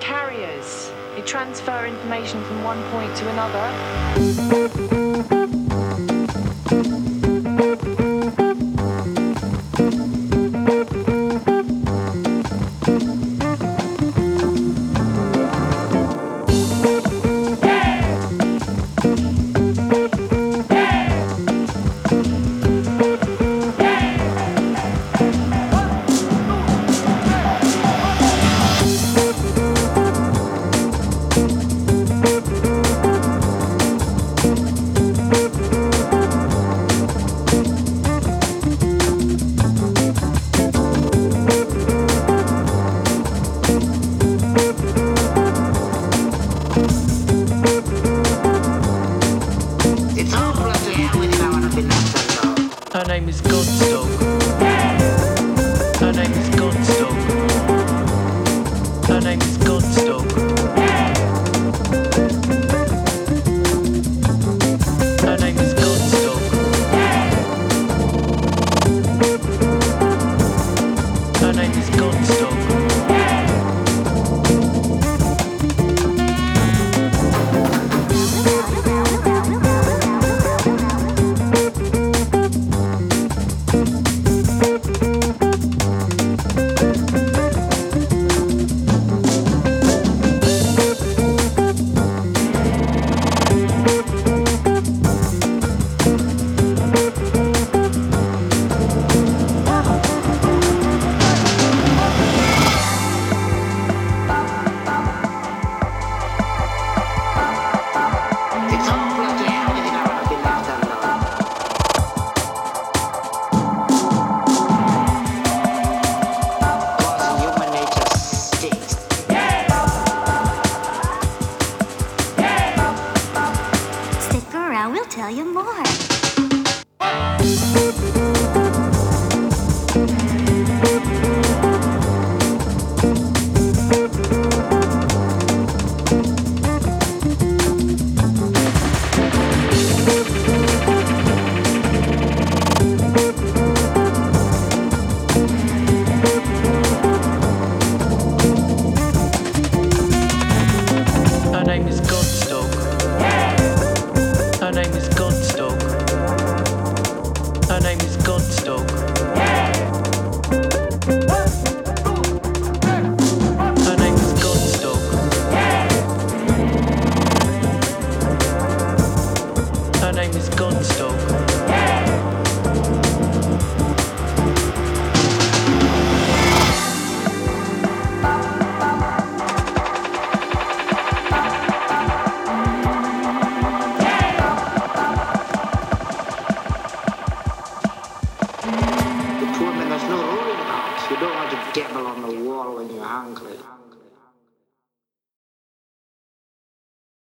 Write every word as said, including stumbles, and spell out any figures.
carriers. They transfer information from one point to another. Her name is Godstock. Her name is Godstock. Her name is Godstock. Her name is Godstock. Her name is Godstock. We'll tell you more. Her name is Godstock. Her name is Godstock. Her name is Godstock. Her name is Godstock. Her name is Godstock. You don't want to gamble on the wall when you're hungry.